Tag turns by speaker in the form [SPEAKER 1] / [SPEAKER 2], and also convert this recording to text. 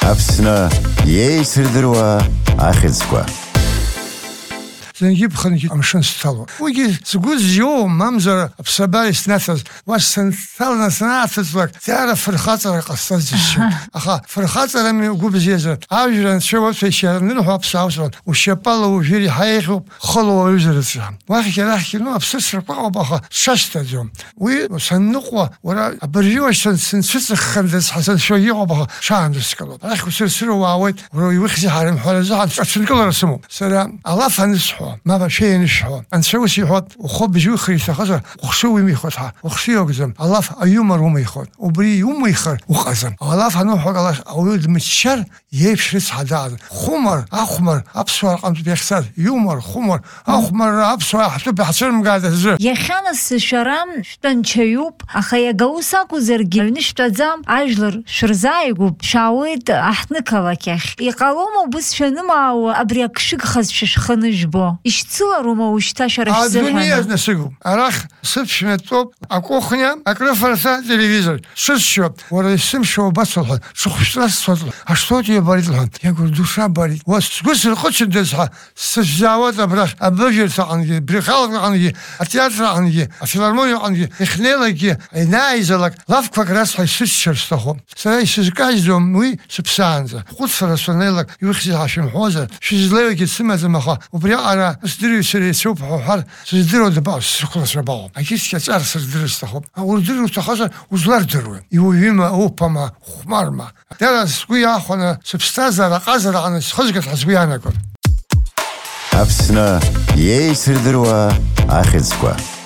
[SPEAKER 1] Аԥсны иеицырдыруа ахьӡқәа.
[SPEAKER 2] Зынгьы ԥхынгьы амшын сҭало. Уигьы сгәы зиоуам, мамзар аԥсабара иснаҭаз, уа санҭаланы санааҭыҵлак, даара фырхаҵара ҟасҵаз џьысшьоит. Аха фырхаҵарами угәы бзиазар, ажәра анцәа уаԥхьа аныҳәа аԥсаауцәан, ушьапала ужәыр иҳаиӷьуп, хыла уаҩызарацы. Уахьгьы арахьгьы аԥсыцрақәаҟоуп, аха сшашьҭаӡом. Уи санныҟәа, уара абыржәуашь сынцәыҵыххандаз саншәо иҟоуп, аха шаандаскылоуп. Арахь усырсыра уаауеит, уара иухьзеи ҳарымҳәаразы аҽынкылара сымоуп. Сара алаф анысҳәо, ما شيء نشحو أنسوي يحط وخب بيجي خريطة خزر وخشوي ميخدها وخشي يقزم الله أيومر هم يخد وبري يوم يخر وقزم الله فنوح الله أولد متشر يبشرس حداد خمر أخمر أبصر قمت بيخسر يومر خمر أخمر أبصر حتى بحصر مقعدة زر
[SPEAKER 3] يخانس شرام شتن شيوب أخي جوساكو زرجي نشتزام عجلر شرزايقو شاويد أحنكلك يخ يقالومو بس شنما وأبريك شق خز شخنجبو ишцылароума ушьҭашьара шәзырҳәаны?
[SPEAKER 2] Адунеиаз насыгоуп. Арахь сыԥшәматәоуп, акухня, акрыфарца телевизор. Сысшьоуп. Уара исымшьо убас лҳәон, сыхәшәтәра сцоит. А что тебе болит лҳәон? Я говорю, душа болит. Вот сгәы сырхәыцындаз ҳәа сышәзаауаз абрахь абыжьырҭаҟангьы, бреихалаҟангьы, атеатрҟангьы, афилармониаҟангьы, ихнеилагьы, инааизалак лафқәак расҳәа исыччар сҭахуп. Сара исызкажьӡом уи сыԥсаанӡа. Хәыцра саннеилак иухьзеи ҳашәымҳәозар, шәызлеиуагьы сымаӡам, аха убриаҟара сдырҩ сара исоуп ҳәар, сыздыруа дабаҟоу, сырхәыцра баҟоуп. Агьыцқьаҵәара сырдырыр сҭахуп. Урдырыр уҭахазар узлардыруеи. Иуаҩыма, уԥама, хәмарма. Дара сгәы иаахәаны сыԥсҭазаара аҟазараҟны схызгар ҳәа сгәы иаанагон.
[SPEAKER 1] Аԥсны иеицырдыруа ахьӡқәа.